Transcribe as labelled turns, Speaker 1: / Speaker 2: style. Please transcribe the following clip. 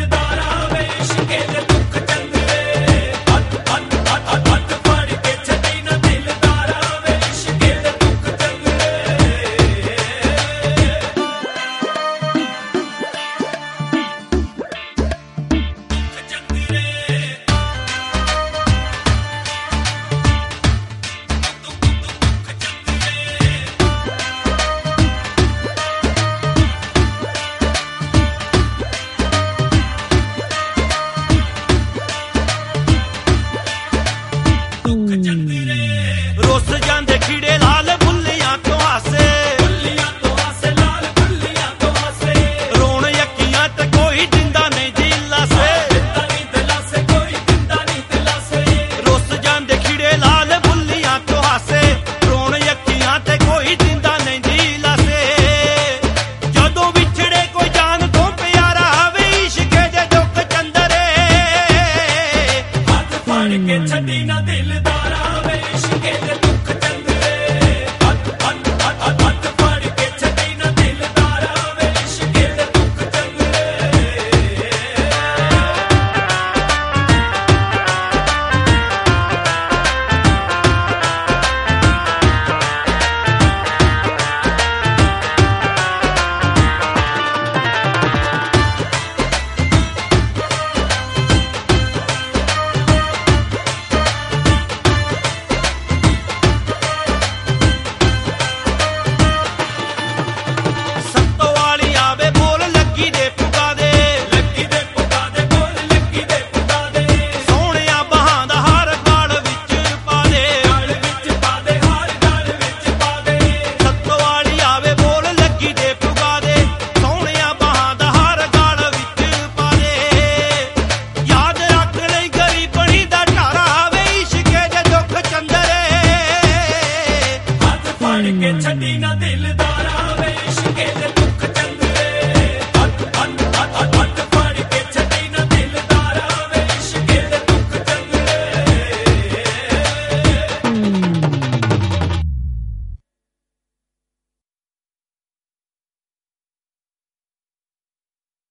Speaker 1: ਰੁੱਸ ਜਾਂਦੇ ਖੀੜੇ ਲਾਲ ਬੁੱਲੀਆਂ ਤੋਂ ਹਾਸੇ, ਲਾਲ ਬੁੱਲੀਆਂ ਤੋਂ ਹਾਸੇ। ਰੋਣ ਅੱਖੀਆਂ ਤੇ ਕੋਈ ਦਿੰਦਾ ਨਹੀਂ ਦਿਲਾਸੇ, ਕੋਈ ਦਿੰਦਾ ਨਹੀਂ ਦਿਲਾਸੇ। ਰੁੱਸ ਜਾਂਦੇ ਖੀੜੇ ਲਾਲ ਬੁੱਲੀਆਂ ਤੋਂ ਹਾਸੇ, ਰੋਣ ਅੱਖੀਆਂ ਤੇ ਕੋਈ ਦਿੰਦਾ ਨਹੀਂ ਦਿਲਾਸੇ। ਜਦੋਂ ਵਿਛੜੇ ਕੋਈ ਜਾਨ ਤੋਂ ਪਿਆਰਾ ਵੇ ਇਸ਼ਕੇ ਦੇ ਦੁੱਖ ਚੰਦਰੇ, ਹੱਥ ਫੜ ਕੇ ਛੱਡੀ ਨਾ ਦਿਲਦਾਰਾ ਵੇ ਇਸ਼ਕੇ ਦੇ ਦੁੱਖ ਚੰਦਰੇ। ਹੱਥ ਫੜ ਕੇ ਛੱਡੀ ਨਾ ਦਿਲਦਾਰਾ ਵੇ ਇਸ਼ਕੇ ਦੇ ਦੁੱਖ ਚੰਦਰੇ। ਛੱਡੀ ਨਾ ਦਿਲਦਾਰਾ ਵੇ ਇਸ਼ਕੇ ਦੇ